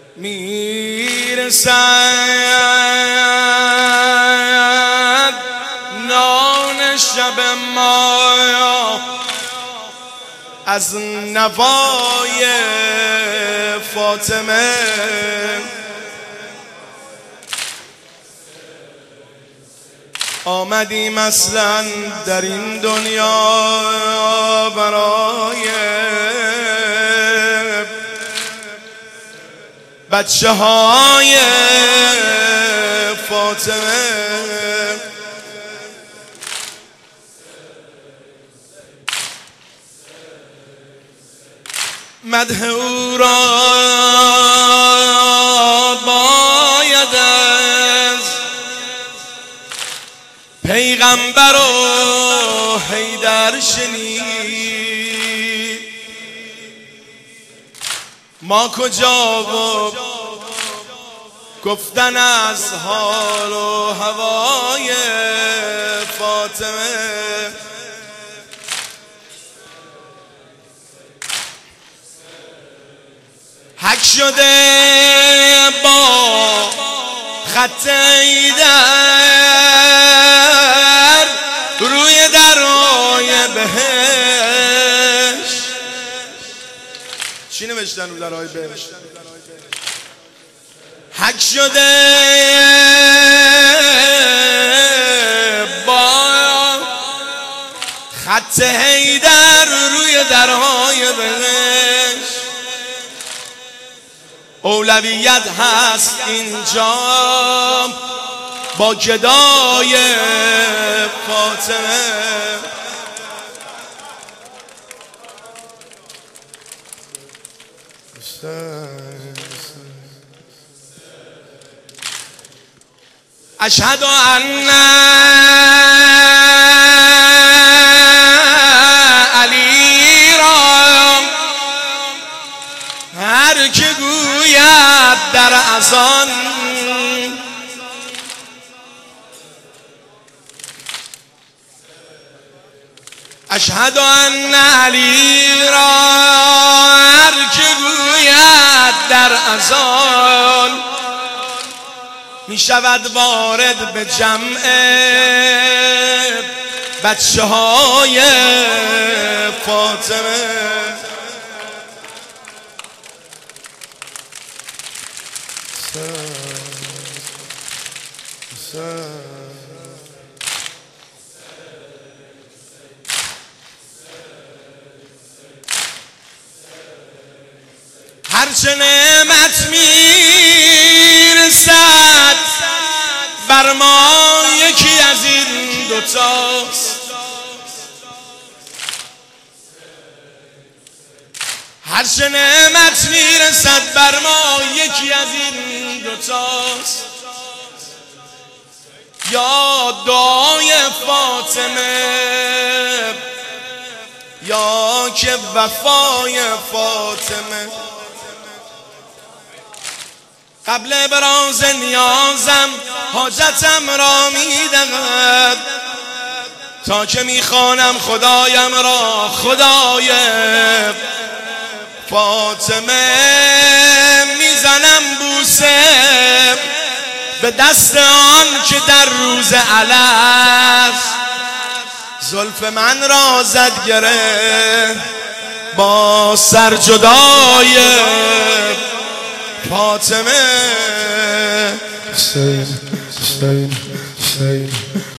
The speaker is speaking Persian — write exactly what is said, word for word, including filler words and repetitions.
میرسد نان شب ما از نوای فاطمه. آمدیم اصلا در این دنیا برای بچه های فاطمه. مدح او را باید از پیغمبر و حیدر شنید. ما کجا و گفتن از حال و هوای فاطمه. حک شده با خط حیدر روی درهای بهشت. چی نوشتن روی درهای بهشت؟ حک شده با خط حیدر روی درهای بهشت. اولویت هست اینجا با گدای فاطمه. اشهد ان علی را هر که گوید در اذان اشهد ان علی را هر که گوید در اذان می شود وارد به جمع بچه های فاطمه. هرچه نعمت میرسد بر ما یکی از این دوتاست. هرچه نعمت میرسد بر ما یکی از این دوتاست. یا دعای فاطمه یا که وفای فاطمه. قبل ابراز نیازم حاجتم را میدهد تا که میخوانم خدایم را خدای فاطمه. میزنم بوسه به دست آن که در روز الست زلف من را زد گره با سر جدای فاطمه. حسین حسین حسین